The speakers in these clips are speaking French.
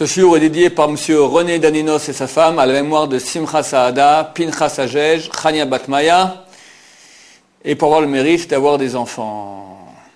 Ce shiur est dédié par M. René Daninos et sa femme à la mémoire de Simcha Saada, Pinchas Hagej, Chania Batmaya, et pour avoir le mérite d'avoir des enfants.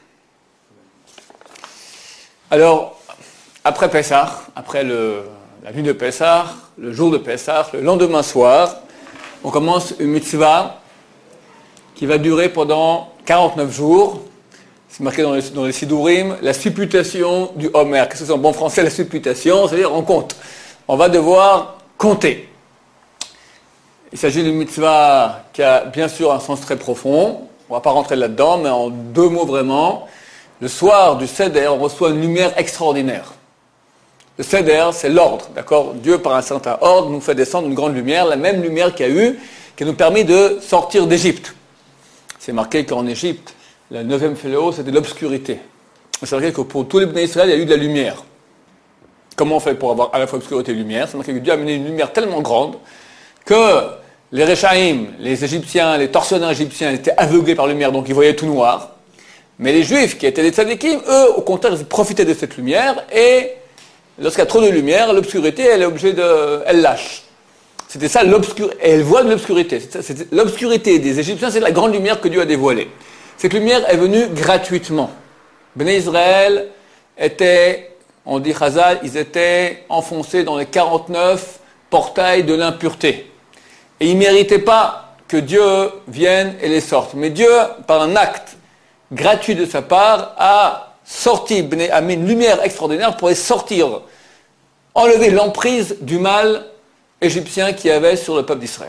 Alors, après Pessah, après la nuit de Pessah, le jour de Pessah, le lendemain soir, on commence une mitzvah qui va durer pendant 49 jours. C'est marqué dans les Sidourim, la supputation du Homer. Qu'est-ce que c'est en bon français, la supputation? C'est-à-dire on compte. On va devoir compter. Il s'agit d'une mitzvah qui a bien sûr un sens très profond. On ne va pas rentrer là-dedans, mais en deux mots vraiment. Le soir du Seder, on reçoit une lumière extraordinaire. Le Seder, c'est l'ordre, d'accord? Dieu, par un certain ordre, nous fait descendre une grande lumière, la même lumière qu'il y a eu, qui nous permet de sortir d'Égypte. C'est marqué qu'en Égypte, le 9e fléau, c'était l'obscurité. C'est marqué que pour tous les Bnei Israël, il y a eu de la lumière. Comment on fait pour avoir à la fois obscurité et lumière? C'est marqué que Dieu a amené une lumière tellement grande que les Réchaïm, les Égyptiens, les tortionnaires égyptiens étaient aveuglés par la lumière, donc ils voyaient tout noir. Mais les Juifs, qui étaient des tzadikim, eux, au contraire, ils profitaient de cette lumière, et lorsqu'il y a trop de lumière, l'obscurité, elle lâche. C'était ça l'obscurité, et elle voit de l'obscurité. L'obscurité des Égyptiens, c'est la grande lumière que Dieu a dévoilée. Cette lumière est venue gratuitement. Bnei Israël étaient, on dit Chazal, ils étaient enfoncés dans les 49 portails de l'impureté. Et ils ne méritaient pas que Dieu vienne et les sorte. Mais Dieu, par un acte gratuit de sa part, a mis une lumière extraordinaire pour les sortir, enlever l'emprise du mal égyptien qu'il y avait sur le peuple d'Israël.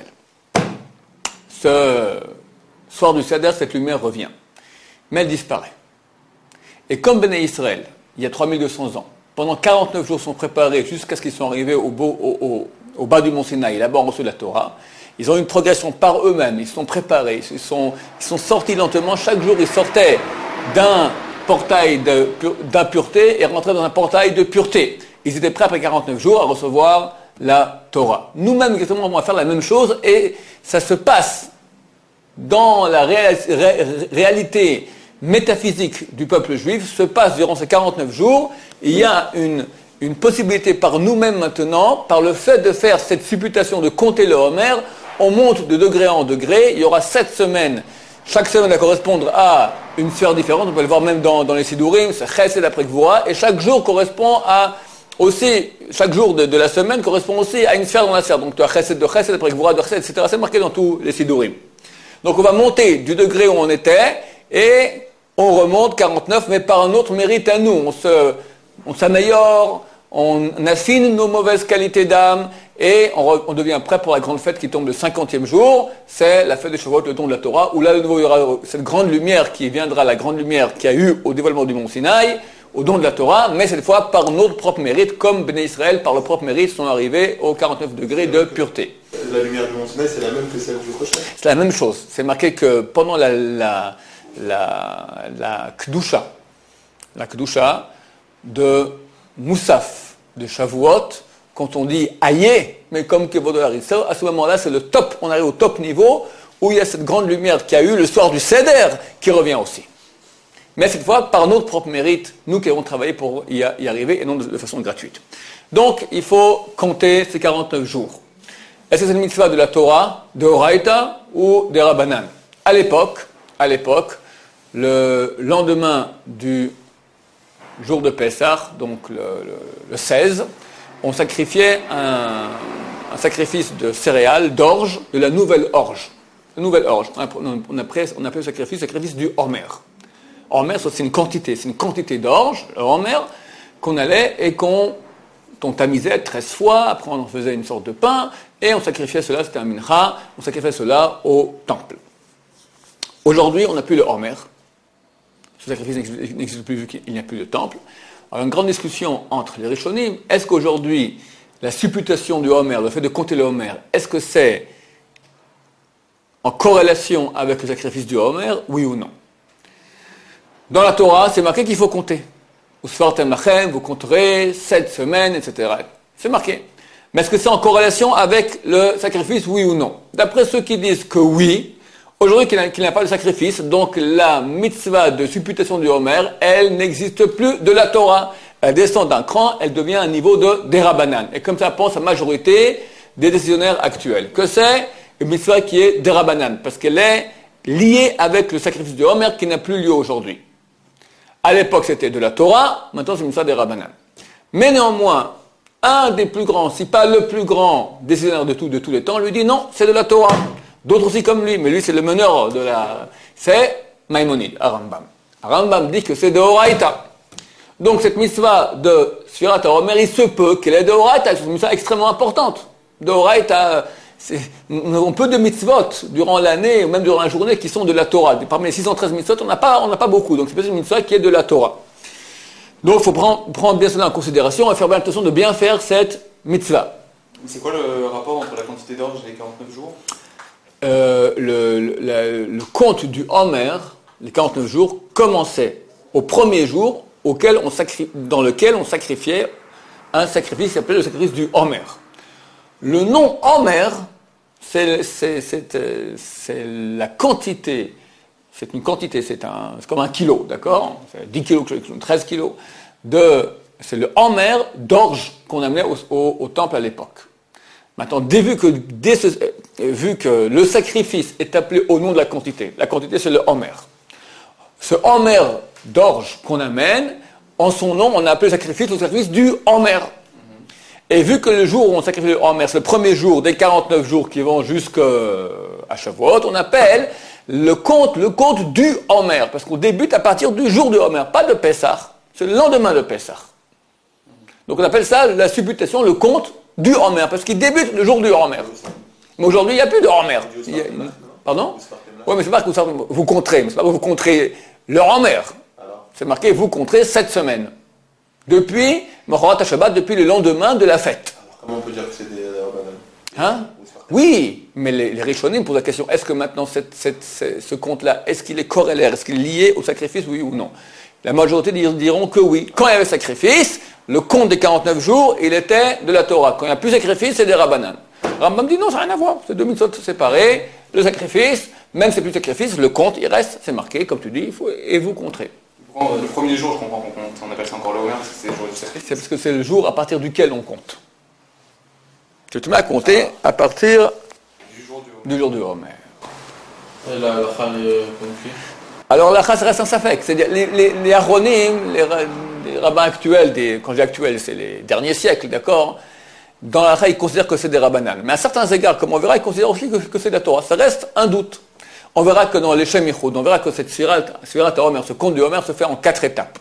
Ce soir du Seder, cette lumière revient. Mais elle disparaît. Et comme Bnei Israël, il y a 3200 ans, pendant 49 jours sont préparés jusqu'à ce qu'ils soient arrivés au bas du mont Sinaï, là-bas on reçoit la Torah, ils ont eu une progression par eux-mêmes, ils sont préparés, ils sont sortis lentement, chaque jour ils sortaient d'un portail d'impureté et rentraient dans un portail de pureté. Ils étaient prêts après 49 jours à recevoir la Torah. Nous-mêmes, exactement, on va faire la même chose et ça se passe dans la réalité métaphysique du peuple juif, se passe durant ces 49 jours. Il y a une possibilité par nous-mêmes maintenant, par le fait de faire cette supputation, de compter le Homer, on monte de degré en degré. Il y aura 7 semaines. Chaque semaine va correspondre à une sphère différente. On peut le voir même dans les Sidourim, c'est Chesed après Gvura. Et chaque jour correspond aussi, chaque jour de la semaine correspond aussi à une sphère dans la sphère. Donc tu as Chesed de Chesed après Gvura de Chesed, etc. C'est marqué dans tous les Sidourim. Donc on va monter du degré où on était et on remonte 49, mais par un autre mérite à nous. On s'améliore, on affine nos mauvaises qualités d'âme et on devient prêt pour la grande fête qui tombe le 50e jour. C'est la fête des Shavuot, le don de la Torah, où là de nouveau il y aura cette grande lumière qui viendra, la grande lumière qu'il y a eu au dévoilement du mont Sinaï, au don de la Torah, mais cette fois par notre propre mérite, comme Bnei Israël, par le propre mérite, sont arrivés aux 49 degrés de pureté. La lumière du mont Sinaï, c'est la même que celle du Rocher? C'est la même chose. C'est marqué que pendant la Kedusha de Moussaf, de Shavuot, quand on dit Aïe, mais comme Kevodo Harissa, à ce moment-là, c'est le top, on arrive au top niveau, où il y a cette grande lumière qu'il y a eu le soir du Seder, qui revient aussi. Mais cette fois, par notre propre mérite, nous qui avons travaillé pour y arriver, et non de façon gratuite. Donc, il faut compter ces 49 jours. Est-ce que c'est une mitzvah de la Torah, de Horaïta ou des Rabbanan? À l'époque, le lendemain du jour de Pessah, donc le 16, on sacrifiait un sacrifice de céréales, d'orge, de la nouvelle orge. La nouvelle orge. On appelait le sacrifice du Homer. Homer, c'est une quantité d'orge, le Homer, qu'on allait et qu'on tamisait 13 fois, après on en faisait une sorte de pain, et on sacrifiait cela, c'était un mincha, on sacrifiait cela au temple. Aujourd'hui, on n'a plus le Homer. Ce sacrifice n'existe plus vu qu'il n'y a plus de temple. Alors, une grande discussion entre les Rishonim, est-ce qu'aujourd'hui, la supputation du Homer, le fait de compter le Homer, est-ce que c'est en corrélation avec le sacrifice du Homer, oui ou non? Dans la Torah, c'est marqué qu'il faut compter. Usfartem lachem, vous compterez 7 semaines, etc. C'est marqué. Mais est-ce que c'est en corrélation avec le sacrifice, oui ou non? D'après ceux qui disent que oui, aujourd'hui qu'il n'y a pas de sacrifice, donc la mitzvah de supputation du Homer, elle n'existe plus de la Torah. elle descend d'un cran, elle devient un niveau de Derabanan. Et comme ça pense la majorité des décisionnaires actuels. Que c'est une mitzvah qui est Derabanan, parce qu'elle est liée avec le sacrifice de Homer qui n'a plus lieu aujourd'hui. À l'époque, c'était de la Torah, maintenant c'est une mitzvah Derabanan. Mais néanmoins, un des plus grands, si pas le plus grand décisionnaire de tous les temps, lui dit non, c'est de la Torah. D'autres aussi comme lui, mais lui c'est le meneur de la... C'est Maïmonide, Rambam. Rambam dit que c'est de Horaïta. Donc cette mitzvah de Sfirat HaOmer, il se peut qu'elle est de Horaïta, c'est une mitzvah extrêmement importante. De Horaïta, on peut de mitzvot durant l'année, ou même durant la journée, qui sont de la Torah. Parmi les 613 mitzvot, on n'a pas beaucoup, donc c'est peut-être une mitzvah qui est de la Torah. Donc il faut prendre bien cela en considération et faire bien attention de bien faire cette mitzvah. C'est quoi le rapport entre la quantité d'orge et les 49 jours le compte du Homer, les 49 jours, commençait au premier jour dans lequel on sacrifiait un sacrifice qui s'appelait le sacrifice du Homer. Le nom Homer, c'est la quantité, c'est une quantité, c'est comme un kilo, d'accord ? C'est 10 kilos, 13 kilos, c'est le Homer d'orge qu'on amenait au temple à l'époque. Maintenant, vu que le sacrifice est appelé au nom de la quantité c'est le Homer. Ce Homer d'orge qu'on amène, en son nom, on a appelé le sacrifice du Homer. Et vu que le jour où on sacrifie le Homer, c'est le premier jour des 49 jours qui vont jusqu'à Shavuot, on appelle le compte du Homer, parce qu'on débute à partir du jour du Homer, pas de Pessah, c'est le lendemain de Pessah. Donc on appelle ça la supputation, le compte du Homer, parce qu'il débute le jour du Homer. Mais aujourd'hui, il n'y a plus de Homer. Pardon ? Oui, mais c'est marqué, vous compterez, mais c'est pas que vous compterez le Homer. C'est marqué, vous compterez 7 semaines. Depuis Mochorat Shabbat, depuis le lendemain de la fête. Alors comment on peut dire que c'est des Rabbanan ? Hein ? Oui, mais les Rishonim posent la question, est-ce que maintenant ce compte-là, est-ce qu'il est corrélaire, est-ce qu'il est lié au sacrifice, oui ou non ? La majorité diront que oui. Quand il y avait sacrifice, le compte des 49 jours, il était de la Torah. Quand il n'y a plus de sacrifice, c'est des Rabbanan. Rambam dit non, ça n'a rien à voir. C'est deux mitzvot séparés. Le sacrifice, même si c'est plus de sacrifice, le compte, il reste, c'est marqué, comme tu dis, et vous compterez. Le premier jour, je comprends qu'on compte, on appelle ça encore le Homer, parce que c'est le jour du sacrifice. C'est parce que c'est le jour à partir duquel on compte. Tu te mets à compter à partir du jour du Homer. Et la fin est planifiée. Alors la chas reste un safek. C'est-à-dire les Aronim, les rabbins actuels, quand je dis actuels, c'est les derniers siècles, d'accord ? Dans la chas, ils considèrent que c'est des rabbanan. Mais à certains égards, comme on verra, ils considèrent aussi que c'est de la Torah. Ça reste un doute. On verra que dans les Shem Yichud, on verra que cette Sfirat HaOmer, ce compte du Homer, se fait en 4 étapes.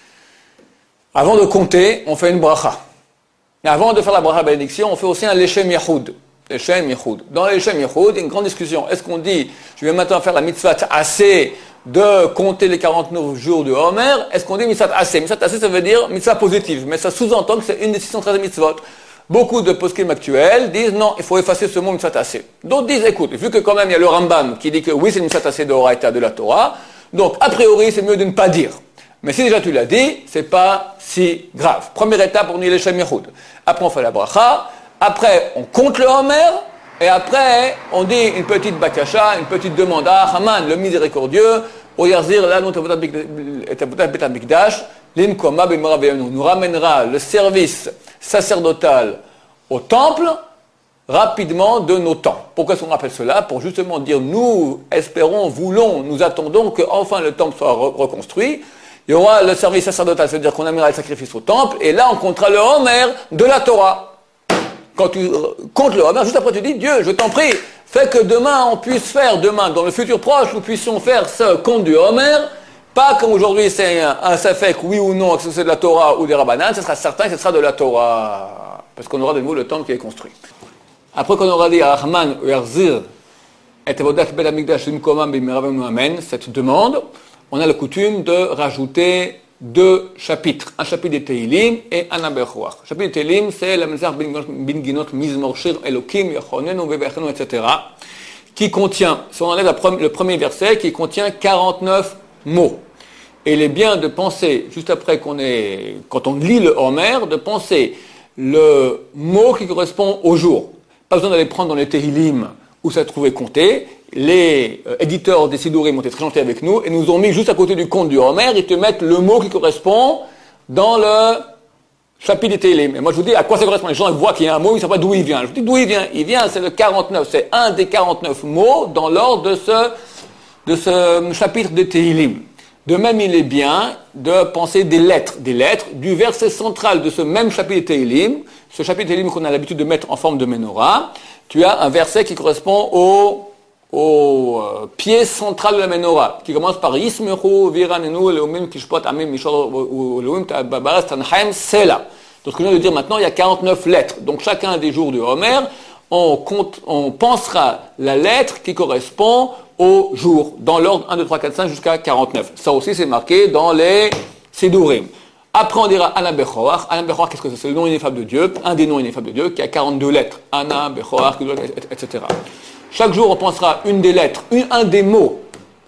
Avant de compter, on fait une bracha. Et avant de faire la bracha bénédiction, on fait aussi un Leshem Yichud. Leshem Yichud. Dans les Leshem Yichud, il y a une grande discussion. Est-ce qu'on dit, je vais maintenant faire la mitzvah assez de compter les 49 jours du Homer? Est-ce qu'on dit mitzvah assez? Mitzvah assez, ça veut dire mitzvah positive. Mais ça sous-entend que c'est une des 613 mitzvot. Beaucoup de poskim actuels disent non, il faut effacer ce mot mitzvah assez. D'autres disent, écoute, vu que quand même il y a le Rambam qui dit que oui, c'est une mitzvah assez de Horaïta, de la Torah, donc a priori c'est mieux de ne pas dire. Mais si déjà tu l'as dit, c'est pas si grave. Première étape, on dit les Shem Yichud. Après on fait la bracha, après on compte le Homer, et après on dit une petite bakasha, une petite demande à Haman, le miséricordieux, au Yarzir, là, nous ramènera le service sacerdotal au temple rapidement de nos temps. Pourquoi est-ce qu'on rappelle cela? Pour justement dire, nous espérons, voulons, nous attendons que enfin le temple soit reconstruit. Il y aura le service sacerdotal, c'est-à-dire qu'on amènera le sacrifice au temple, et là on comptera le Homer de la Torah. Quand tu comptes le Homer, juste après tu dis, Dieu, je t'en prie, fais que demain on puisse faire, dans le futur proche, nous puissions faire ce compte du Homer, pas comme aujourd'hui c'est un safek, oui ou non, que c'est de la Torah ou des Rabbanan, ce sera certain que ce sera de la Torah, parce qu'on aura de nouveau le temple qui est construit. Après qu'on aura dit à Rahman, Yarzir, et Avodat Bet Hamikdash Limkomam B'Meravenu Amen, cette demande, on a la coutume de rajouter 2 chapitres, un chapitre des Teilim et un Abechuach. Le chapitre des Teilim, c'est la Mezach bin Ginot Mizmor Shir Elokim Yachonenu Vevechenu, etc., qui contient, si on enlève le premier verset, qui contient 49 mots. Et il est bien de penser, juste après quand on lit le Homer, de penser le mot qui correspond au jour. Pas besoin d'aller prendre dans les Tehillim où ça trouvait compté. Les éditeurs des Sidurim ont été très gentils avec nous et nous ont mis juste à côté du compte du Homer, ils te mettent le mot qui correspond dans le chapitre de Télim. Et moi, je vous dis à quoi ça correspond. Les gens voient qu'il y a un mot, ils ne savent pas d'où il vient. Je vous dis d'où il vient. Il vient, c'est le 49. C'est un des 49 mots dans l'ordre de ce chapitre de Télim. De même, il est bien de penser des lettres du verset central de ce même chapitre de Télim, ce chapitre de Télim qu'on a l'habitude de mettre en forme de menorah. Tu as un verset qui correspond au pied central de la menorah, qui commence par Yismeru viranenu leumim kishpot amim mishor leumim tabaras tanhaim sela. Donc ce que je viens de dire maintenant, il y a 49 lettres. Donc chacun des jours du Homer, on pensera la lettre qui correspond au jour, dans l'ordre 1, 2, 3, 4, 5 jusqu'à 49. Ça aussi c'est marqué dans les Sidurim. Après, on dira Ana Bechoach. Ana Bechoach, qu'est-ce que c'est? C'est le nom ineffable de Dieu, un des noms ineffables de Dieu, qui a 42 lettres. Ana, Bechoach, etc. Chaque jour, on pensera une des lettres, un des mots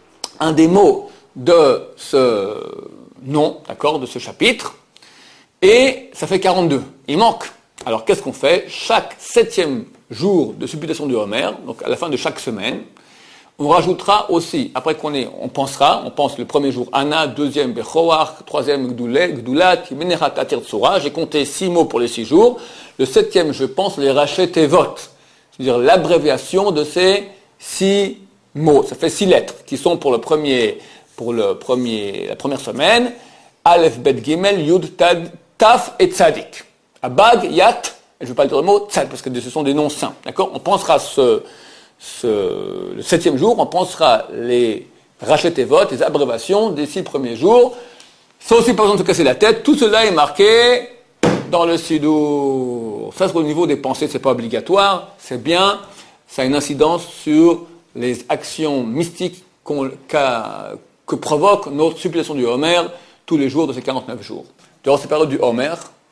de ce nom, d'accord, de ce chapitre, et ça fait 42. Il manque. Alors, qu'est-ce qu'on fait? Chaque 7e jour de supputation du Homer, donc à la fin de chaque semaine, on rajoutera aussi, après on pense le premier jour Anna, deuxième Bechoach, troisième Gdulat, Menerat Atir Tsura, j'ai compté 6 mots pour les 6 jours. Le 7e, je pense, les Rachet Tevot, c'est-à-dire l'abréviation de ces 6 mots. Ça fait 6 lettres qui sont pour la première semaine, Aleph, Bet, Gimel, Yud, Tad, Taf et Tzadik. Abag, Yat, je ne vais pas le dire le mot, Tzad, parce que ce sont des noms saints, d'accord? On pensera le 7e jour, on pensera les Rachet Tevot, les abréviations des 6 premiers jours. Ça aussi, pas besoin de se casser la tête. Tout cela est marqué dans le Sidour. Ça, c'est au niveau des pensées, c'est pas obligatoire. C'est bien. Ça a une incidence sur les actions mystiques que provoque notre supplication du Homer tous les jours de ces 49 jours. Durant ces périodes du Homer,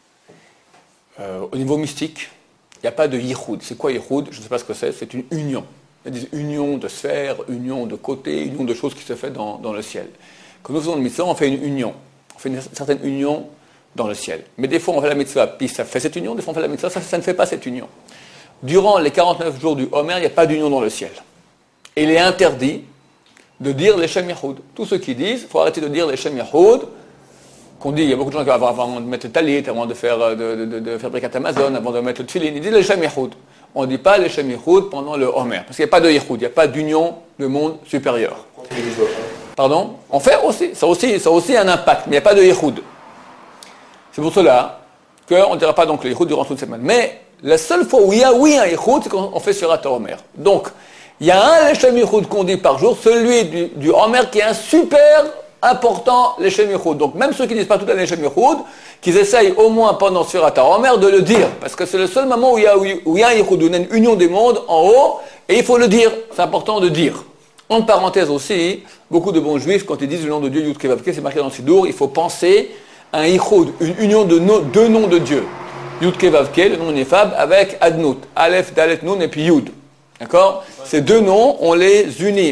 au niveau mystique, il n'y a pas de yichud. C'est quoi yichud? Je ne sais pas ce que c'est. C'est une union. Il y a des unions de sphères, unions de côtés, unions de choses qui se font dans le ciel. Quand nous faisons une mitzvah, on fait une union. On fait une certaine union dans le ciel. Mais des fois, on fait la mitzvah, puis ça fait cette union. Des fois, on fait la mitzvah, ça ne fait pas cette union. Durant les 49 jours du Homer, il n'y a pas d'union dans le ciel. Et il est interdit de dire les Shem Yahoud. Tous ceux qui disent, il faut arrêter de dire les Shem Yahoud, qu'on dit, il y a beaucoup de gens qui avant de mettre le talit, avant de faire Birkat Hamazon, avant de mettre le tefillin, ils disent les Shem Yahoud. On ne dit pas les Shem Yahoud pendant le Homer, parce qu'il n'y a pas de Yahoud, il n'y a pas d'union de monde supérieur. Pardon? On fait aussi, ça a aussi un impact, mais il n'y a pas de Yahoud. C'est pour cela qu'on ne dira pas donc le Yahoud durant toute cette semaine. Mais la seule fois où il y a un Yahoud, c'est quand on fait sur Homer. Donc, il y a un Leshem Yahoud qu'on dit par jour, celui du Homer qui est un super important Leshem Yahoud. Donc même ceux qui ne disent pas tout à Leshem Yahoud, qu'ils essayent au moins pendant Surat HaOmer de le dire. Parce que c'est le seul moment où il y a un Yahoud, où il y a une union des mondes en haut, et il faut le dire. C'est important de dire. En parenthèse aussi, beaucoup de bons juifs, quand ils disent le nom de Dieu, Yud Kevavke, c'est marqué dans le Sidour, il faut penser à un Yahoud, une union de deux noms de Dieu. Yud Kevavke, le nom ineffable, avec Adnout, Aleph, Dalet, Nun, et puis Yud. D'accord? Ces deux noms, on les unit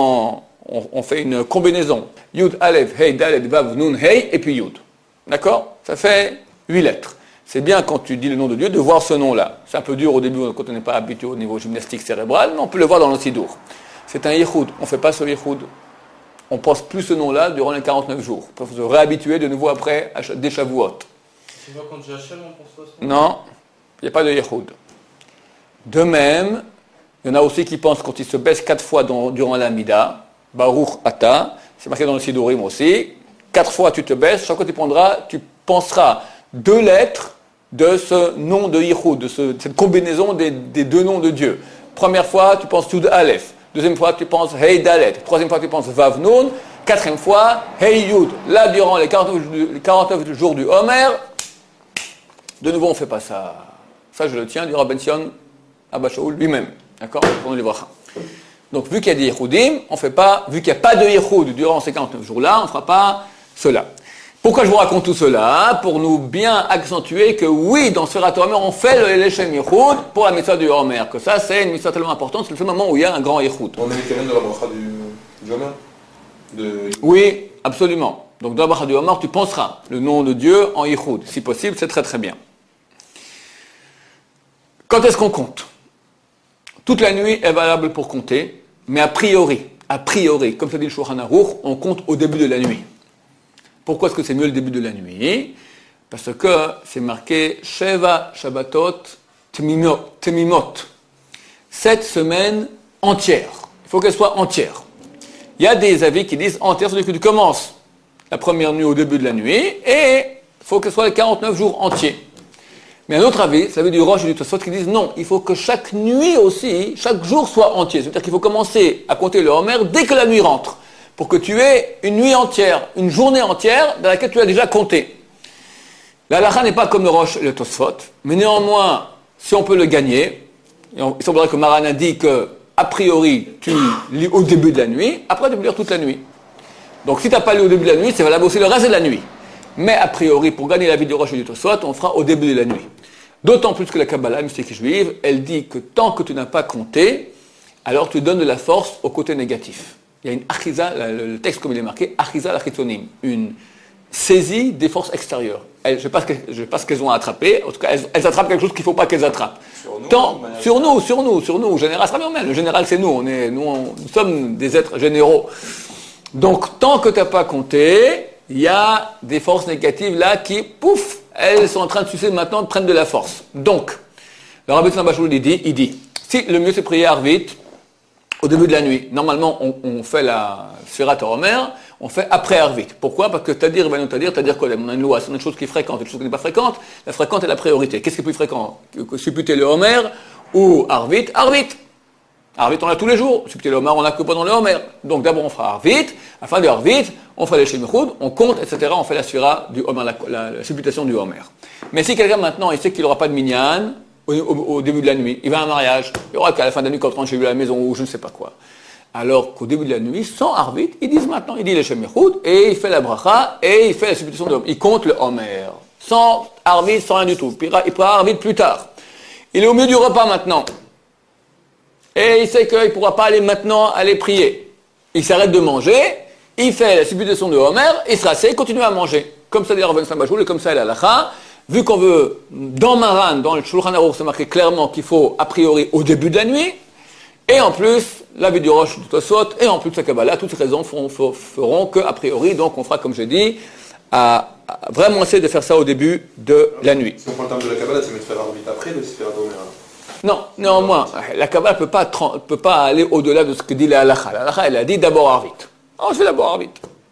on fait une combinaison. Yud, Aleph, Hey, Dalet, Vav, Nun, Hey, et puis Yud. D'accord? Ça fait 8 lettres. C'est bien quand tu dis le nom de Dieu de voir ce nom-là. C'est un peu dur au début quand on n'est pas habitué au niveau gymnastique cérébral, mais on peut le voir dans le Sidour. C'est un Yichud. On ne fait pas ce Yichud. On pense plus ce nom-là durant les 49 jours. Il faut se réhabituer de nouveau après des Shavuot. C'est pas quand j'achète, on pense pas ça? Non, il n'y a pas de Yichud. De même, il y en a aussi qui pensent quand ils se baissent 4 fois durant l'Amida, Baruch Ata, c'est marqué dans le Sidurim aussi, 4 fois tu te baisses, chaque fois tu penseras 2 lettres de ce nom de Yichud, de cette combinaison des 2 noms de Dieu. Première fois, tu penses Yud Aleph. Deuxième fois, tu penses Hey Dalet. Troisième fois, tu penses Vav Nun. Quatrième fois, Hey Yud. Là, durant les 49 jours du Homer, de nouveau, on ne fait pas ça. Ça, je le tiens du Rabben Sion Abba Shaul lui-même. D'accord? Pour nous les bracha. Donc, vu qu'il y a des Yehudim, on fait pas, vu qu'il n'y a pas de Yehud durant ces 49 jours-là, on ne fera pas cela. Pourquoi je vous raconte tout cela? Pour nous bien accentuer que oui, dans ce Surat Homer, on fait le Leshem Yehud pour la mitzvah du Homer. Que ça, c'est une mitzvah tellement importante, c'est le seul moment où il y a un grand Yehud. On met les canons de la bracha du Homer Oui, absolument. Donc, dans la bracha du Homer, tu penseras le nom de Dieu en Yehud. Si possible, c'est très très bien. Quand est-ce qu'on compte? Toute la nuit est valable pour compter, mais a priori, comme ça dit le Shulchan Aruch, on compte au début de la nuit. Pourquoi est-ce que c'est mieux le début de la nuit? Parce que c'est marqué Sheva Shabbatot Temimot. 7 semaines entières. Il faut qu'elles soient entières. Il y a des avis qui disent entières, c'est-à-dire que tu commences la première nuit au début de la nuit et il faut que ce soit les 49 jours entiers. Mais un autre avis, c'est l'avis du Rosh et du Tosfot qui disent non, il faut que chaque nuit aussi, chaque jour soit entier. C'est-à-dire qu'il faut commencer à compter le Homer dès que la nuit rentre, pour que tu aies une nuit entière, une journée entière dans laquelle tu as déjà compté. La halakha n'est pas comme le Rosh et le Tosfot, mais néanmoins, si on peut le gagner, il semblerait que Maran a dit que, a priori, tu lis au début de la nuit, après tu peux lire toute la nuit. Donc si tu n'as pas lu au début de la nuit, c'est valable aussi le reste de la nuit. Mais a priori, pour gagner la vie du Rosh et du Tosfot, on fera au début de la nuit. D'autant plus que la Kabbalah, la mystique juive, elle dit que tant que tu n'as pas compté, alors tu donnes de la force au côté négatif. Il y a une achiza, le texte comme il est marqué, achiza l'achitonim, une saisie des forces extérieures. Je ne sais pas ce qu'elles ont attrapé, en tout cas elles attrapent quelque chose qu'il ne faut pas qu'elles attrapent. Sur nous, le général sera bien, le général c'est nous, nous sommes des êtres généraux. Donc tant que tu n'as pas compté, il y a des forces négatives là qui, pouf, elles sont en train de sucer maintenant, de prendre de la force. Donc, le Rabbi Tzemach Bachoul il dit, si le mieux c'est prier Arvit au début de la nuit. Normalement, on fait la Sfirat HaOmer, on fait après Arvit. Pourquoi? Parce que Tadir, Tadir Kolem, on a une loi, c'est une chose qui est fréquente, une chose qui n'est pas fréquente. La fréquente est la priorité. Qu'est-ce qui est plus fréquent? Supputer le Homer ou Arvit? Arvit, on l'a tous les jours. Supputer le Homer, on l'a que pendant le Homer. Donc d'abord, on fera Arvit. À la fin de Arvit, on fera les Shemichud, on compte, etc. On fait la Sfira du Homer, la supputation du Homer. Mais si quelqu'un maintenant, il sait qu'il n'aura pas de minyan au début de la nuit, il va à un mariage, il y aura qu'à la fin de la nuit quand on rentre chez lui à la maison ou je ne sais pas quoi. Alors qu'au début de la nuit, sans Arvit, ils disent maintenant, il dit les Shemichud et il fait la bracha et il fait la supputation du Homer. Il compte le Homer. Sans Arvit, sans rien du tout. Il pourra Arvit plus tard. Il est au milieu du repas maintenant. Et il sait qu'il ne pourra pas aller maintenant aller prier. Il s'arrête de manger, il fait la supputation de Homer, il se rassied, il continue à manger. Comme ça dit Rabbi Tzemach Bachoul et comme ça est la halakha. Vu qu'on veut, dans Maran, dans le Shulchan Aruch, c'est marqué clairement qu'il faut, a priori, au début de la nuit, et en plus, la vie du Rosh du Tosfot, et en plus la Kabbalah, toutes ces raisons feront que, a priori, donc on fera, comme j'ai dit, à vraiment essayer de faire ça au début de la nuit. Si on prend le terme de la Kabbalah, c'est mieux de faire Arvit après, de se faire Homer. Non, néanmoins, la Kabbalah ne peut pas aller au-delà de ce que dit la halakha. La halakha, elle a dit d'abord Arvit. On fait d'abord Arvit.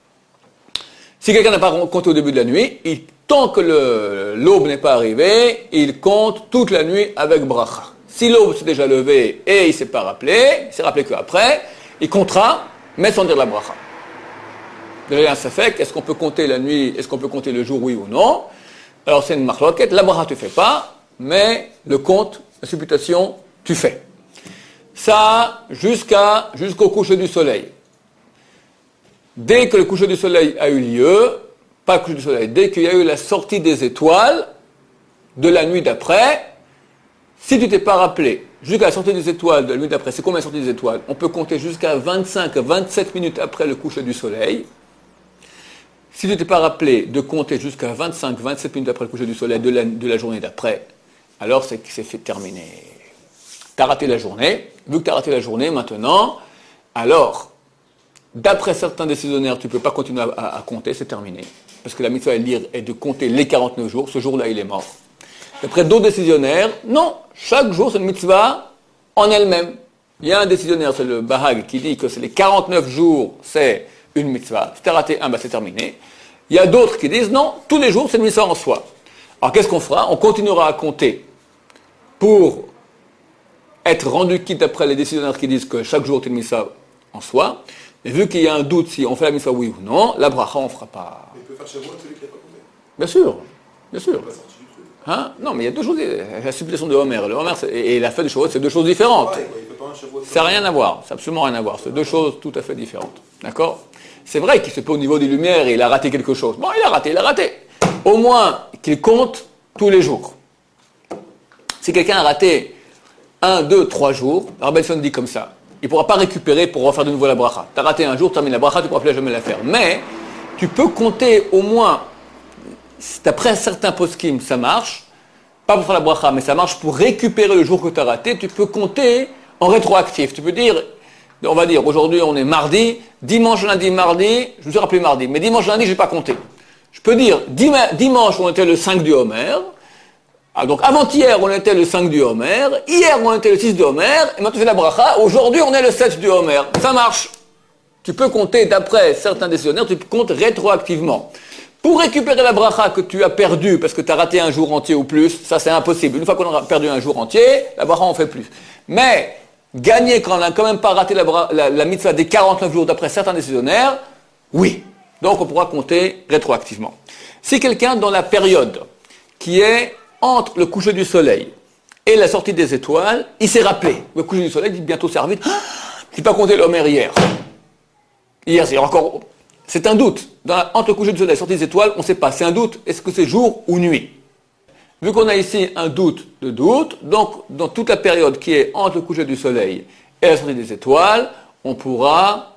Si quelqu'un n'a pas compté au début de la nuit, tant que l'aube n'est pas arrivée, il compte toute la nuit avec bracha. Si l'aube s'est déjà levée et il ne s'est pas rappelé, il s'est rappelé qu'après, il comptera, mais sans dire la bracha. Déjà, il y a un safek, est-ce qu'on peut compter la nuit, est-ce qu'on peut compter le jour, oui ou non? Alors c'est une marloquette, la bracha tu ne fais pas, mais le compte, la supputation, tu fais. Ça, jusqu'au coucher du soleil. Dès que le coucher du soleil a eu lieu, pas le coucher du soleil, dès qu'il y a eu la sortie des étoiles de la nuit d'après, si tu t'es pas rappelé, jusqu'à la sortie des étoiles de la nuit d'après, c'est combien la sortie des étoiles? On peut compter jusqu'à 25 à 27 minutes après le coucher du soleil. Si tu t'es pas rappelé de compter jusqu'à 25 27 minutes après le coucher du soleil de la journée d'après, alors c'est que c'est fait terminer. Tu as raté la journée. Vu que tu as raté la journée, maintenant, alors, d'après certains décisionnaires, tu ne peux pas continuer à compter, c'est terminé. Parce que la mitzvah est de compter les 49 jours. Ce jour-là, il est mort. D'après d'autres décisionnaires, non. Chaque jour, c'est une mitzvah en elle-même. Il y a un décisionnaire, c'est le Bahag, qui dit que c'est les 49 jours, c'est une mitzvah. Si tu as raté un, c'est terminé. Il y a d'autres qui disent non, tous les jours, c'est une mitzvah en soi. Alors, qu'est-ce qu'on fera? On continuera à compter pour être rendu quitte d'après les décisionnaires qui disent que chaque jour, c'est une mitzvah en soi. Et vu qu'il y a un doute si on fait la mitzvah oui ou non, la bracha, on ne fera pas. Il peut faire chez moi celui qui n'a pas compté. Bien sûr, bien sûr. Il n'est pas sorti du truc. Hein? Non, mais il y a deux choses. La supplication de Homer, le Homer et la fête de Shavuot, c'est deux choses différentes. Ouais, il peut pas un Shavuot. Ça n'a rien à voir, c'est absolument rien à voir. C'est deux choses tout à fait différentes. D'accord? C'est vrai qu'il ne fait pas au niveau des lumières et il a raté quelque chose. Bon, il a raté. Au moins qu'il compte tous les jours. Si quelqu'un a raté 1, 2, 3 jours, Rabbeinu dit comme ça. Il ne pourra pas récupérer pour refaire de nouveau la bracha. Tu as raté un jour, tu termines la bracha, tu ne pourras plus jamais la faire. Mais tu peux compter au moins, d'après un certain poskim, ça marche, pas pour faire la bracha, mais ça marche pour récupérer le jour que tu as raté, tu peux compter en rétroactif. Tu peux dire, on va dire, aujourd'hui on est mardi, dimanche, lundi, mardi, je me suis rappelé mardi, mais dimanche, lundi, je n'ai pas compté. Je peux dire, dimanche, on était le 5 du Homer. Ah, donc, avant-hier, on était le 5 du Homer. Hier, on était le 6 du Homer. Et maintenant, tu fais la bracha. Aujourd'hui, on est le 7 du Homer. Ça marche. Tu peux compter, d'après certains décisionnaires, tu comptes rétroactivement. Pour récupérer la bracha que tu as perdue, parce que tu as raté un jour entier ou plus, ça c'est impossible. Une fois qu'on aura perdu un jour entier, la bracha on fait plus. Mais, gagner quand on n'a quand même pas raté la mitzvah des 49 jours d'après certains décisionnaires, oui. Donc on pourra compter rétroactivement. Si quelqu'un dans la période qui est entre le coucher du soleil et la sortie des étoiles, il s'est rappelé. Le coucher du soleil dit bientôt c'est vite. Je n'ai pas compté l'Homer hier. Hier, c'est un doute. Entre le coucher du soleil et la sortie des étoiles, on ne sait pas. C'est un doute. Est-ce que c'est jour ou nuit? Vu qu'on a ici un doute de doute, donc dans toute la période qui est entre le coucher du soleil et la sortie des étoiles, on pourra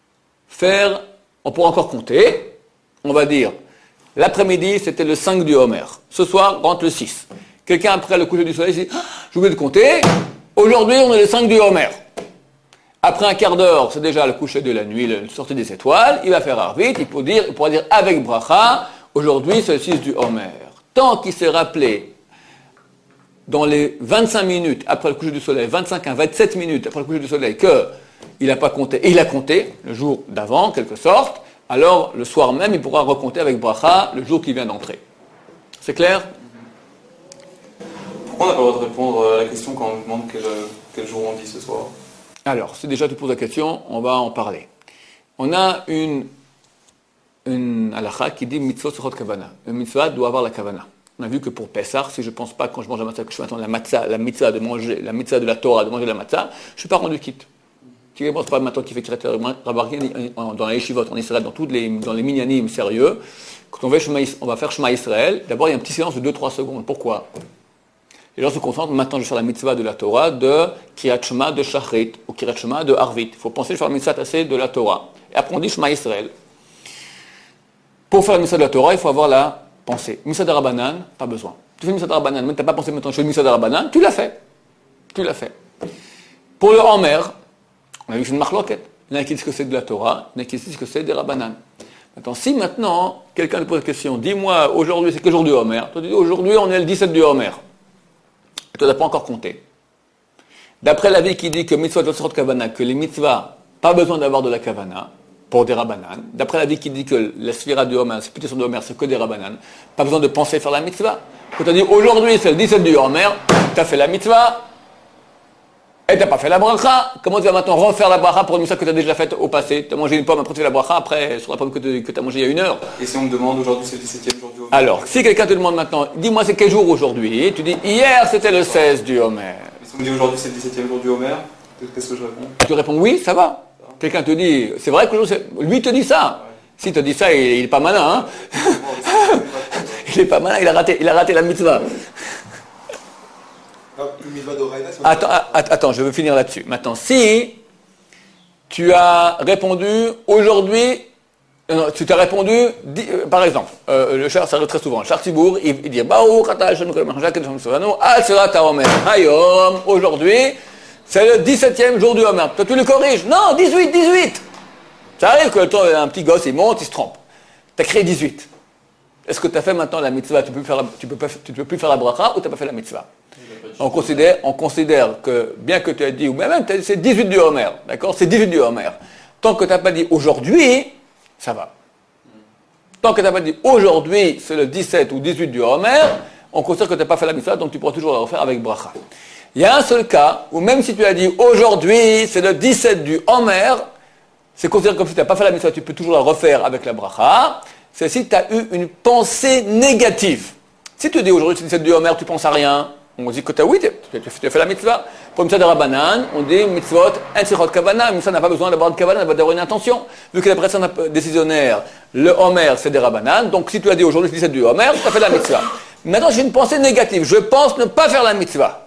encore compter. On va dire, l'après-midi, c'était le 5 du Homer. Ce soir, rentre le 6. Quelqu'un, après le coucher du soleil, dit, j'ai oublié de compter. Aujourd'hui, on est le 5 du Homer. Après un quart d'heure, c'est déjà le coucher de la nuit, la sortie des étoiles. Il va faire arvit, il pourra dire avec bracha, aujourd'hui, c'est le 6 du Homer. Tant qu'il s'est rappelé, dans les 25 minutes après le coucher du soleil, 25 à 27 minutes après le coucher du soleil, qu'il n'a pas compté, et il a compté, le jour d'avant, en quelque sorte, alors le soir même, il pourra recompter avec bracha le jour qui vient d'entrer. C'est clair? Pourquoi on n'a pas le droit de répondre à la question quand on nous demande quel jour on dit ce soir? Alors, si déjà tu poses la question, on va en parler. On a une halakha qui dit mitzvot sechot kavana. Le mitzvah doit avoir la kavana. On a vu que pour Pessah, si je ne pense pas quand je mange la matzah, que je fais maintenant la mitzvah de manger, la mitzvah de la Torah, de manger la matzah, je ne suis pas rendu quitte. Tu ne penses pas maintenant qu'il fait tirer dans les yeshivot en Israël, dans les minyanim sérieux, quand on va faire Shema Israël, d'abord il y a un petit silence de 2-3 secondes. Pourquoi? Les gens se concentrent, maintenant je vais faire la mitzvah de la Torah de Kriyat Shema de Shachrit, ou Kriyat Shema de Arvit. Il faut penser à faire la mitzvah tassée de la Torah. Et après on dit Shema Israël. Pour faire la mitzvah de la Torah, il faut avoir la pensée. Mitzvah de Rabbanan, pas besoin. Tu fais une mitzvah de Rabbanan, mais tu n'as pas pensé maintenant, je fais une mitzvah de Rabbanan, tu l'as fait. Tu l'as fait. Pour le Homer, on a vu que c'est une marloquette. Il y en a qui disent que c'est de la Torah, il y en a qui disent que c'est des Rabbanan. Maintenant, si maintenant, quelqu'un te pose la question, dis-moi, aujourd'hui, c'est quel jour du Homer? Toi, tu dis, aujourd'hui, on est le 17 du Homer. Et toi, tu n'as pas encore compté. D'après l'avis qui dit que mitzvah de sorte kavana, que les mitzvahs, pas besoin d'avoir de la kavana, pour des Rabbanan. D'après l'avis qui dit que la sphira du Homer, c'est plutôt sur du Homer, c'est que des Rabbanan. Pas besoin de penser faire la mitzvah. Quand tu as dit, aujourd'hui, c'est le 17 du Homer, tu as fait la mitzvah, et tu n'as pas fait la bracha. Comment tu vas maintenant refaire la bracha pour une mitzvah que tu as déjà faite au passé? Tu as mangé une pomme, après tu fais la bracha, après sur la pomme que tu as mangée il y a 1 heure. Et si on me demande aujourd'hui c'est le 17e jour du Homer? Alors, si quelqu'un te demande maintenant, dis-moi c'est quel jour aujourd'hui? Tu dis, hier c'était le 16 du Homer. Et si on me dit aujourd'hui c'est le 17e jour du Homer, qu'est-ce que je réponds? Tu réponds oui, ça va. Quelqu'un te dit, c'est vrai que lui te dit ça. Ouais. S'il te dit ça, il est pas malin, hein. Il est pas malin, il a raté la mitzvah. Attends, je veux finir là-dessus. Maintenant, si tu as répondu aujourd'hui, tu t'as répondu, par exemple, le char, ça arrive très souvent, le char Tibour, il dit, aujourd'hui, c'est le 17e jour du Homer. Toi, tu le corriges. Non, 18. Ça arrive que un petit gosse, il monte, il se trompe. Tu as créé 18. Est-ce que tu as fait maintenant la mitzvah? Tu peux plus faire la bracha ou tu n'as pas fait la mitzvah? On considère que, bien que tu aies dit, ou même c'est 18 du Homer, d'accord? C'est 18 du Homer. Tant que tu n'as pas dit aujourd'hui, ça va. Tant que tu n'as pas dit aujourd'hui, c'est le 17 ou 18 du Homer, on considère que tu n'as pas fait la mitzvah, donc tu pourras toujours la refaire avec bracha. Il y a un seul cas où même si tu as dit aujourd'hui, c'est le 17 du Homer, c'est considéré comme si tu n'as pas fait la mitzvah, tu peux toujours la refaire avec la bracha. C'est si tu as eu une pensée négative. Si tu dis aujourd'hui c'est le 17 du Homer, tu ne penses à rien, on dit que tu as fait la mitzvah. Pour une mitzvah de Rabbanan, on dit mitzvot en sechot kavana. Une mitzvah n'a pas besoin d'avoir de kavana, d'avoir une intention. Vu que la personne décisionnaire, le Homer, c'est des Rabbanan. Donc si tu as dit aujourd'hui c'est le 17 du Homer, tu as fait la mitzvah. Maintenant j'ai une pensée négative. Je pense ne pas faire la mitzvah.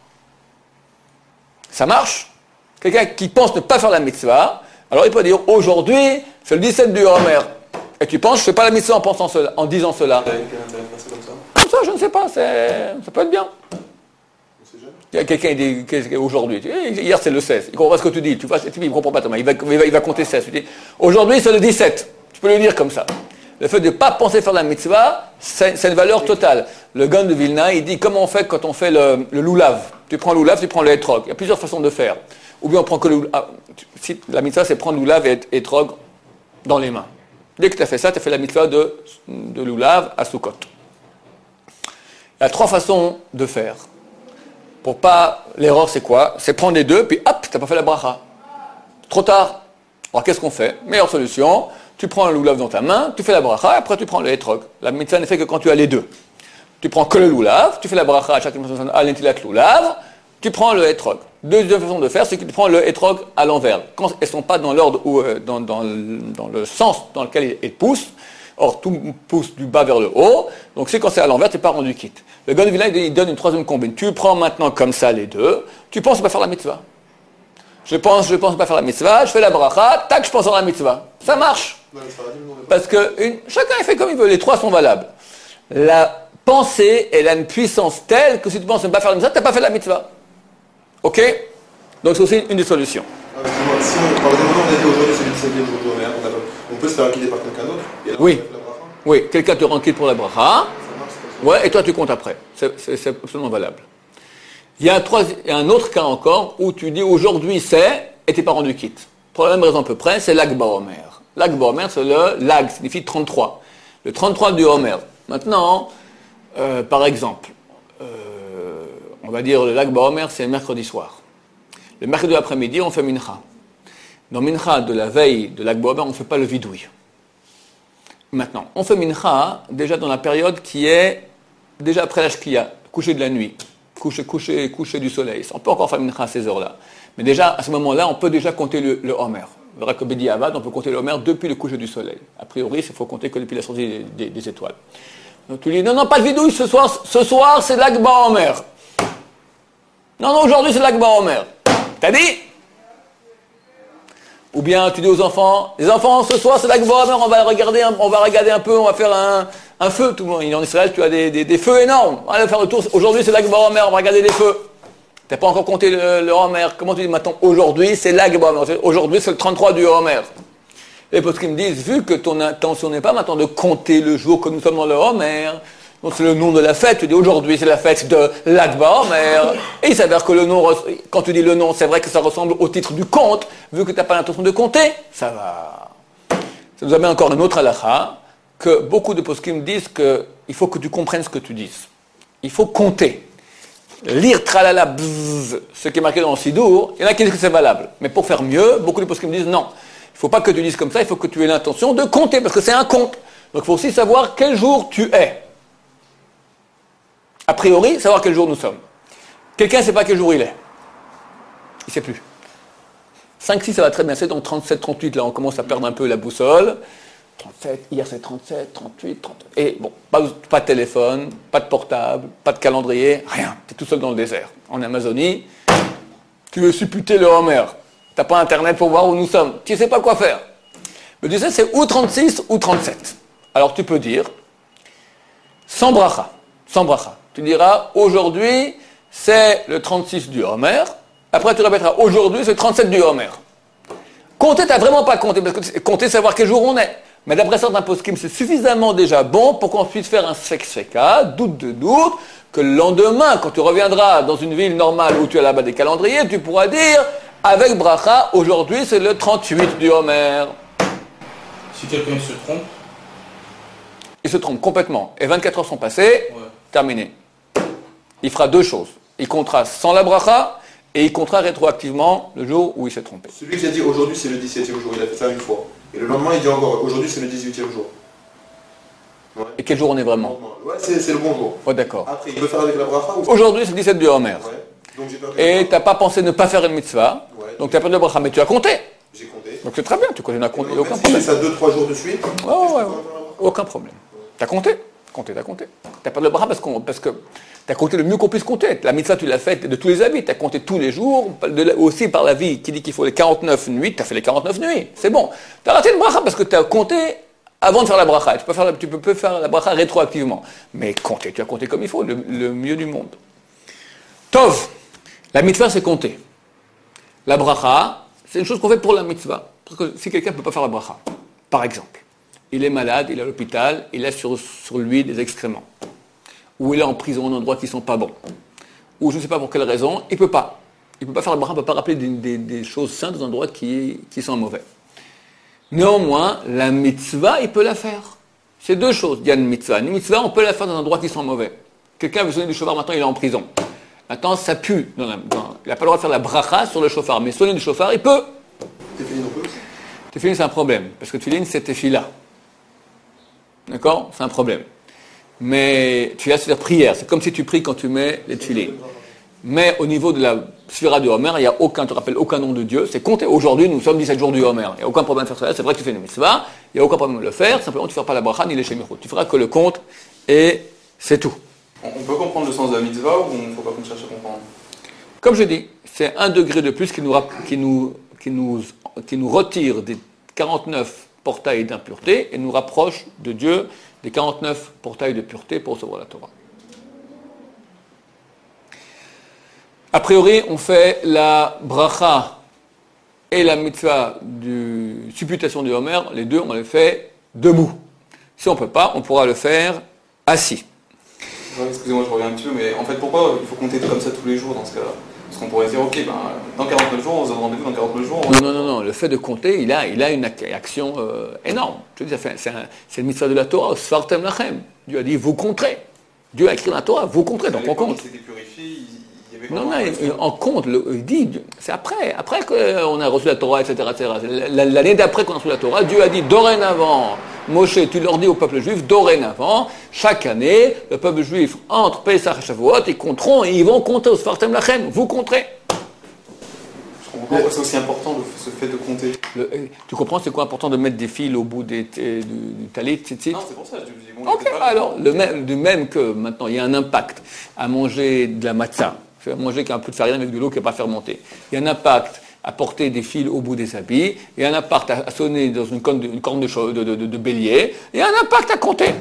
Ça marche? Quelqu'un qui pense ne pas faire la mitzvah, alors il peut dire aujourd'hui c'est le 17 du Homer. Et tu penses je ne fais pas la mitzvah en disant cela. Comme ça, je ne sais pas, ça peut être bien. Il y a quelqu'un qui dit aujourd'hui, hier c'est le 16, il comprend pas ce que tu dis, tu vois, il ne comprend pas Thomas, il va compter 16. Tu dis aujourd'hui c'est le 17, tu peux lui dire comme ça. Le fait de ne pas penser faire la mitzvah, c'est une valeur totale. Le Gaon de Vilna, il dit comment on fait quand on fait le loulav. Tu prends le loulav, tu prends le etrog. Il y a plusieurs façons de faire. Ou bien on prend que le loulav. Si la mitzvah, c'est prendre le loulav et etrog dans les mains. Dès que tu as fait ça, tu as fait la mitzvah de loulav à Sukkot. Il y a 3 façons de faire. Pour pas... L'erreur, c'est quoi? C'est prendre les deux, puis hop, tu n'as pas fait la bracha. Trop tard. Alors qu'est-ce qu'on fait? Meilleure solution, tu prends le loulav dans ta main, tu fais la bracha, et après tu prends le etrog. La mitzvah n'est fait que quand tu as les deux. Tu prends que le loulav, tu fais la bracha à chaque à l'intilat loulav, tu prends le etrog. Deuxième façon de faire, c'est que tu prends le etrog à l'envers. Quand elles ne sont pas dans l'ordre ou dans le sens dans lequel elles poussent, or tout pousse du bas vers le haut, donc c'est quand c'est à l'envers, tu n'es pas rendu quitte. Le Gaon de Vilna, il donne une troisième combine. Tu prends maintenant comme ça les deux, tu penses pas faire la mitzvah. Je pense pas faire la mitzvah, je fais la bracha, tac, je pense à la mitzvah. Ça marche. Parce que chacun fait comme il veut, les 3 sont valables. La pensée, elle a une puissance telle que si tu penses ne pas faire la mitzvah, tu n'as pas fait la mitzvah. Ok? Donc c'est aussi une des solutions. Si on a dit aujourd'hui c'est le 17e jour de Homer, on peut se faire acquitter par quelqu'un d'autre. Oui. Oui, quelqu'un te rend quitte pour la bracha. Ouais, et toi tu comptes après. C'est absolument valable. Il y a un autre cas encore où tu dis aujourd'hui c'est et tu n'es pas rendu quitte. Pour la même raison à peu près, c'est l'Ag Baomer. L'Ag Baomer, c'est l'Ag signifie 33. Le 33 du Homer. Maintenant, par exemple, on va dire le Lag Baomer, c'est le mercredi soir. Le mercredi après-midi, on fait Mincha. Dans Mincha de la veille de Lag Baomer, on ne fait pas le vidouille. Maintenant, on fait Mincha déjà dans la période qui est déjà après la Shkia, coucher de la nuit, coucher du soleil. On peut encore faire Mincha à ces heures-là. Mais déjà, à ce moment-là, on peut déjà compter le Homer. Le vrai que Bedi Avad, on peut compter le Homer depuis le coucher du soleil. A priori, il faut compter que depuis la sortie des étoiles. Donc tu dis, non, pas de vidouille, ce soir c'est Lag Baomer. Non, aujourd'hui c'est Lag Baomer. T'as dit? Ou bien tu dis aux enfants, les enfants, ce soir c'est Lag Baomer, on va regarder un peu, on va faire un feu. Tout le monde, en Israël, tu as des feux énormes. On va faire le tour. Aujourd'hui c'est Lag Baomer, on va regarder les feux. T'as pas encore compté le Homer. Comment tu dis maintenant? Aujourd'hui c'est Lag Baomer. Aujourd'hui c'est le 33 du Homer. Et parce qu'ils me disent, vu que ton intention n'est pas maintenant de compter le jour que nous sommes dans le Homer, donc c'est le nom de la fête, tu dis aujourd'hui c'est la fête de Lag Baomer, et il s'avère que le nom, quand tu dis le nom, c'est vrai que ça ressemble au titre du conte, vu que tu n'as pas l'intention de compter, ça va. Ça nous amène encore une autre halakha, que beaucoup de poskim disent qu'il faut que tu comprennes ce que tu dises. Il faut compter. Lire tralala bzzz, ce qui est marqué dans le Sidour, il y en a qui disent que c'est valable. Mais pour faire mieux, beaucoup de poskim disent non. Il ne faut pas que tu dises comme ça, il faut que tu aies l'intention de compter, parce que c'est un compte. Donc il faut aussi savoir quel jour tu es. A priori, savoir quel jour nous sommes. Quelqu'un ne sait pas quel jour il est. Il ne sait plus. 5-6, ça va très bien. C'est donc 37, 38, là, on commence à perdre un peu la boussole. 37, hier c'est 37, 38, 38. Et bon, pas de téléphone, pas de portable, pas de calendrier, rien. Tu es tout seul dans le désert. En Amazonie, tu veux supputer le Homer. Tu n'as pas Internet pour voir où nous sommes. Tu ne sais pas quoi faire. Mais tu sais, c'est ou 36 ou 37. Alors tu peux dire, sans bracha. Sans bracha. Tu diras, aujourd'hui, c'est le 36 du Homer. Après, tu répéteras, aujourd'hui, c'est le 37 du Homer. Compter, tu n'as vraiment pas compté, parce que compter, c'est savoir quel jour on est. Mais d'après certains poskim, c'est suffisamment déjà bon pour qu'on puisse faire un sfek-sfeka, doute de doute, que le lendemain, quand tu reviendras dans une ville normale où tu as là-bas des calendriers, tu pourras dire, avec bracha, aujourd'hui, c'est le 38 du Homer. Si quelqu'un se trompe. Il se trompe complètement. Et 24 heures sont passées, terminé. Il fera 2 choses. Il comptera sans la bracha et il comptera rétroactivement le jour où il s'est trompé. Celui qui a dit aujourd'hui c'est le 17e jour, il a fait ça une fois. Et le lendemain il dit encore aujourd'hui c'est le 18e jour. Ouais. Et quel jour on est vraiment? Ouais, c'est le bon jour. Oh, d'accord. Après, il peut faire avec la bracha ou... Aujourd'hui, c'est le 17 du Homer. Ouais. Donc, j'ai perdu Et tu n'as pas pensé ne pas faire une mitzvah. Ouais. Donc tu as perdu la bracha, mais tu as compté. J'ai compté. Donc c'est très bien, tu continues à compter. Il n'y a aucun Si je fais problème. ça 2-3 jours de suite, Ouais. Aucun problème. Tu as compté. T'as compté. Tu as perdu la bracha parce que tu as compté le mieux qu'on puisse compter. La mitzvah, tu l'as faite de tous les avis. Tu as compté tous les jours, aussi par la vie qui dit qu'il faut les 49 nuits. Tu as fait les 49 nuits. C'est bon. Tu as raté une bracha parce que tu as compté avant de faire la bracha. Tu peux faire la bracha rétroactivement. Mais compter, tu as compté comme il faut, le mieux du monde. Tov. La mitzvah, c'est compter. La bracha, c'est une chose qu'on fait pour la mitzvah. Parce que si quelqu'un ne peut pas faire la bracha, par exemple, il est malade, il est à l'hôpital, il a sur lui des excréments. Ou il est en prison, dans endroits qui ne sont pas bons. Ou je ne sais pas pour quelle raison, il ne peut pas. Il ne peut pas faire le bracha, il ne peut pas rappeler des choses saintes dans un endroit qui sont mauvais. Néanmoins, la mitzvah, il peut la faire. C'est deux choses. Il y a une mitzvah. Une mitzvah, on peut la faire dans un endroit qui sont mauvais. Quelqu'un veut sonner du chauffard, maintenant il est en prison. Maintenant, ça pue. Il n'a pas le droit de faire la bracha sur le chauffard. Mais sonner du chauffard, il peut. Tefillin, on peut aussi. Tefillin, c'est un problème. Parce que tefillin, c'est tefila. D'accord? C'est un problème. Mais tefila, c'est-à-dire prière. C'est comme si tu pries quand tu mets les tefillin. Mais au niveau de la sphira du Homer, il n'y a aucun, tu te rappelles, aucun nom de Dieu. C'est compté. Aujourd'hui, nous sommes 17 jours du Homer. Il n'y a aucun problème de faire ça. C'est vrai que tu fais une mitzvah. Il n'y a aucun problème de le faire. Simplement, tu ne feras pas la bracha ni les shemichot. Tu feras que le compte et c'est tout. On peut comprendre le sens de la mitzvah ou il ne faut pas qu'on cherche à comprendre? Comme je dis, c'est un degré de plus qui nous retire des 49 portails d'impureté et nous rapproche de Dieu des 49 portails de pureté pour recevoir la Torah. A priori, on fait la bracha et la mitzvah de supputation du Homer, les deux, on les fait debout. Si on ne peut pas, on pourra le faire assis. Excusez-moi, je reviens un petit peu, mais en fait, pourquoi il faut compter comme ça tous les jours dans ce cas-là? Parce qu'on pourrait dire, ok, dans 49 jours, on se donne rendez-vous dans 49 jours. Non. Le fait de compter, il a une action énorme. Je dis, c'est le mitzvah de la Torah, Sfartem Lachem. Dieu a dit, vous compterez. Dieu a écrit dans la Torah, vous compterez, donc on compte. C'était purifié, il y avait Non, on compte, il dit, c'est après qu'on a reçu la Torah, etc. L'année d'après qu'on a reçu la Torah, Dieu a dit, dorénavant, Moshe, tu leur dis au peuple juif, dorénavant, chaque année, le peuple juif, entre Pesach et Shavuot, ils compteront et ils vont compter au Sfartem Lachem, vous compterez. C'est aussi important ce fait de compter. Tu comprends, c'est quoi important de mettre des fils au bout du talit, tzitzit? Non, c'est pour ça, je dis bon. Ok, alors, de même que maintenant, il y a un impact à manger de la matzah, manger avec un peu de farine avec de l'eau qui n'est pas fermentée. Il y a un impact à porter des fils au bout des habits, il y a un impact à sonner dans une corne de bélier, il y a un impact à compter.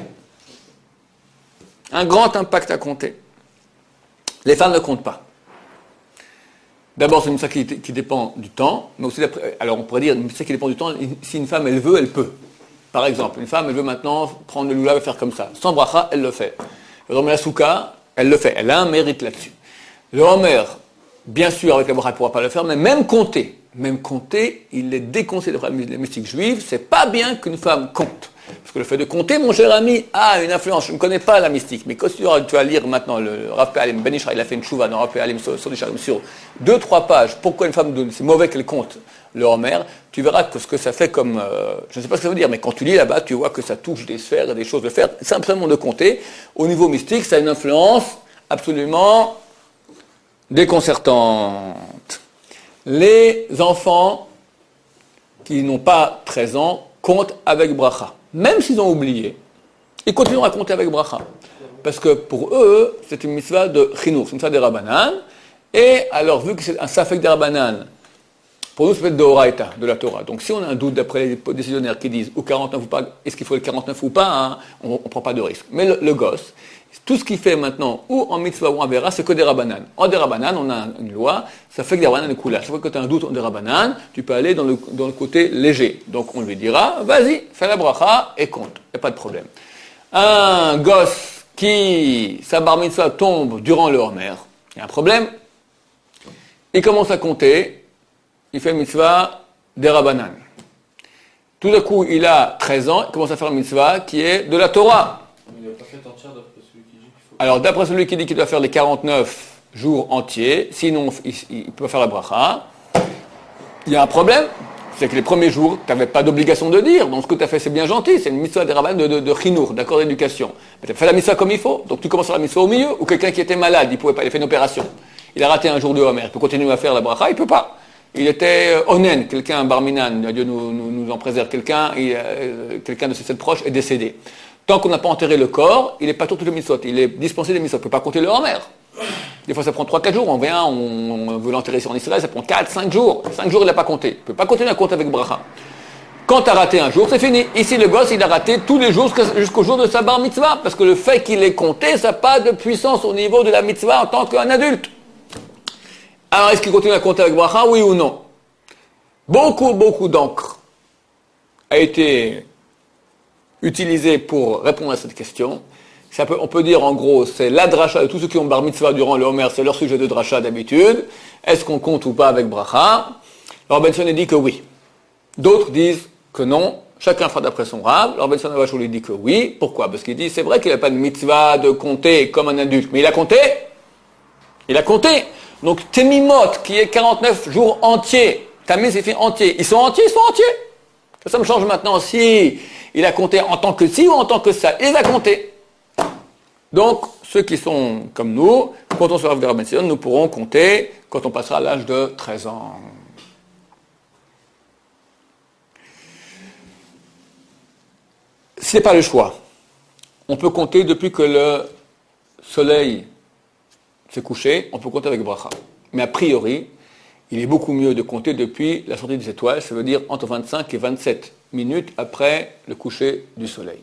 Un grand impact à compter. Les femmes ne comptent pas. D'abord, c'est une mitzvah qui dépend du temps, mais aussi, alors on pourrait dire, une mitzvah qui dépend du temps, si une femme, elle veut, elle peut. Par exemple, une femme, elle veut maintenant prendre le lulav et faire comme ça. Sans bracha, elle le fait. Le Homer la souka, elle le fait. Elle a un mérite là-dessus. Le Homer, bien sûr, avec la bracha, elle ne pourra pas le faire, mais même compter, il est déconseillé de les mystiques juives, c'est pas bien qu'une femme compte. Parce que le fait de compter, mon cher ami, a une influence. Je ne connais pas la mystique, mais quand tu vas lire maintenant le Rav Pe'alim, Ben Ishra, il a fait une chouva dans Rav Pe'alim sur 2-3 pages, pourquoi une femme, c'est mauvais qu'elle compte le Homer, tu verras que ce que ça fait comme, je ne sais pas ce que ça veut dire, mais quand tu lis là-bas, tu vois que ça touche des sphères et des choses de faire, simplement de compter. Au niveau mystique, ça a une influence absolument déconcertante. Les enfants qui n'ont pas 13 ans comptent avec bracha. Même s'ils ont oublié, ils continuent à compter avec bracha. Parce que pour eux, c'est une mitzvah de chinour, c'est une mitzvah de Rabbanan. Et alors, vu que c'est un safek de Rabbanan, pour nous, c'est de Horaïta, de la Torah. Donc, si on a un doute d'après les décisionnaires qui disent ou 49 ou pas, est-ce qu'il faut le 49 ou pas, hein, on ne prend pas de risque. Mais le gosse, tout ce qu'il fait maintenant, ou en mitzvah ou en vera, c'est que des Rabbanan. En des Rabbanan, on a une loi, ça fait que des Rabbanan est cool. Chaque fois que tu as un doute en des Rabbanan, tu peux aller dans le côté léger. Donc, on lui dira, vas-y, fais la bracha et compte. Il n'y a pas de problème. Un gosse qui, sa bar mitzvah tombe durant le Homer, il y a un problème. Il commence à compter, il fait mitzvah des Rabbanan. Tout d'un coup, il a 13 ans, il commence à faire une mitzvah qui est de la Torah. Il n'a pas fait entière d'après celui qui dit qu'il faut. Alors, d'après celui qui dit qu'il doit faire les 49 jours entiers, sinon il peut faire la bracha, il y a un problème, c'est que les premiers jours, tu n'avais pas d'obligation de dire, donc ce que tu as fait, c'est bien gentil, c'est une mitzvah des Rabbanan de chinour, d'accord d'éducation. Mais tu as fait la mitzvah comme il faut, donc tu commences à la mitzvah au milieu, ou quelqu'un qui était malade, il pouvait pas, il a fait une opération, il a raté un jour de Homer, il peut continuer à faire la bracha, il peut pas. Il était onen, quelqu'un, barminan, Dieu nous en préserve, quelqu'un de ses 7 proches est décédé. Tant qu'on n'a pas enterré le corps, il n'est pas tout le mitzvot, il est dispensé des mitzvot, il ne peut pas compter le Homer. Des fois ça prend 3-4 jours, on veut l'enterrer en Israël, ça prend 4-5 jours. 5 jours il n'a pas compté, il ne peut pas continuer à compter avec bracha. Quand tu as raté un jour, c'est fini. Ici le gosse, il a raté tous les jours jusqu'au jour de sa bar mitzvah, parce que le fait qu'il ait compté, ça n'a pas de puissance au niveau de la mitzvah en tant qu'un adulte. Alors, est-ce qu'il continue à compter avec bracha, oui ou non? Beaucoup d'encre a été utilisé pour répondre à cette question. On peut dire en gros, c'est la dracha de tous ceux qui ont bar mitzvah durant le Homer, c'est leur sujet de dracha d'habitude. Est-ce qu'on compte ou pas avec bracha? Alors Ben Sion dit que oui. D'autres disent que non. Chacun fera d'après son rab. Alors Ben Sion lui dit que oui. Pourquoi? Parce qu'il dit, c'est vrai qu'il n'a pas de mitzvah de compter comme un adulte, mais il a compté. Il a compté. Donc Temimot, qui est 49 jours entiers, Tamid c'est fait entier. Ils sont entiers, ils sont entiers. Ça me change maintenant si il a compté en tant que ci ou en tant que ça. Il a compté. Donc, ceux qui sont comme nous, quand on sera de Rabbi Sion, nous pourrons compter quand on passera à l'âge de 13 ans. Ce n'est pas le choix. On peut compter depuis que le soleil s'est couché, on peut compter avec bracha. Mais a priori, il est beaucoup mieux de compter depuis la sortie des étoiles, ça veut dire entre 25 et 27 minutes après le coucher du soleil.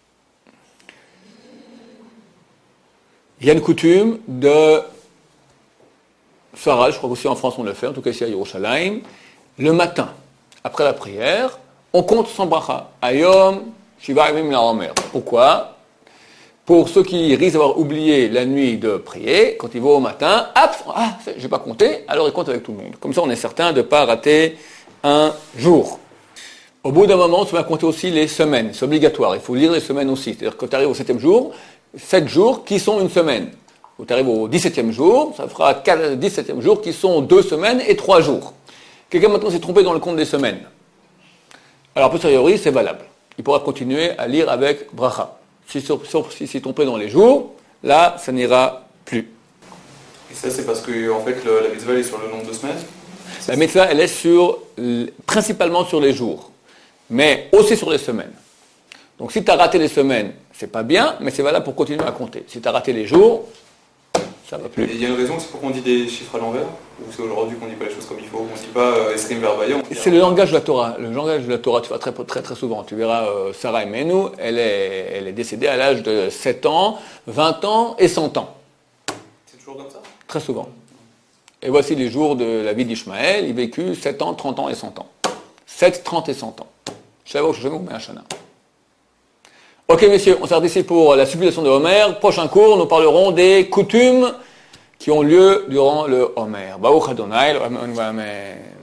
Il y a une coutume de Sarah, je crois qu'aussi en France on le fait, en tout cas ici à Yerushalayim, le matin, après la prière, on compte sans bracha. Ayom, Shiva Yamim LaOmer. Pourquoi? Pour ceux qui risquent d'avoir oublié la nuit de prier, quand ils vont au matin, je n'ai pas compté, alors ils comptent avec tout le monde. Comme ça on est certain de ne pas rater un jour. Au bout d'un moment, tu vas compter aussi les semaines, c'est obligatoire, il faut lire les semaines aussi. C'est-à-dire que quand tu arrives au 7e jour, 7 jours qui sont une semaine. Quand tu arrives au 17e jour, ça fera 17e jour qui sont 2 semaines et 3 jours. Quelqu'un maintenant s'est trompé dans le compte des semaines. Alors, a posteriori, c'est valable. Il pourra continuer à lire avec bracha. Sauf s'il s'est trompé dans les jours, là, ça n'ira plus. Et ça, c'est parce que en fait, la mitzvah est sur le nombre de semaines? La mitzvah, elle est principalement sur les jours, mais aussi sur les semaines. Donc si tu as raté les semaines, c'est pas bien, mais c'est valable pour continuer à compter. Si tu as raté les jours, ça va plus. Et il y a une raison, c'est pourquoi on dit des chiffres à l'envers? Ou c'est aujourd'hui qu'on dit pas les choses comme il faut? On dit pas Esrim Verbaïa? C'est le langage de la Torah. Le langage de la Torah, tu vois très très souvent. Tu verras Sarah Imenu, elle est décédée à l'âge de 7 ans, 20 ans et 100 ans. C'est toujours comme ça? Très souvent. Et voici les jours de la vie d'Ishmaël. Il vécut 7 ans, 30 ans et 100 ans. 7, 30 et 100 ans. Shavot, Shemou, Me'ashana. Ok, messieurs, on s'arrête ici pour la supplication de Homer. Prochain cours, nous parlerons des coutumes qui ont lieu durant le Homer. Baruch Adonai, Amen.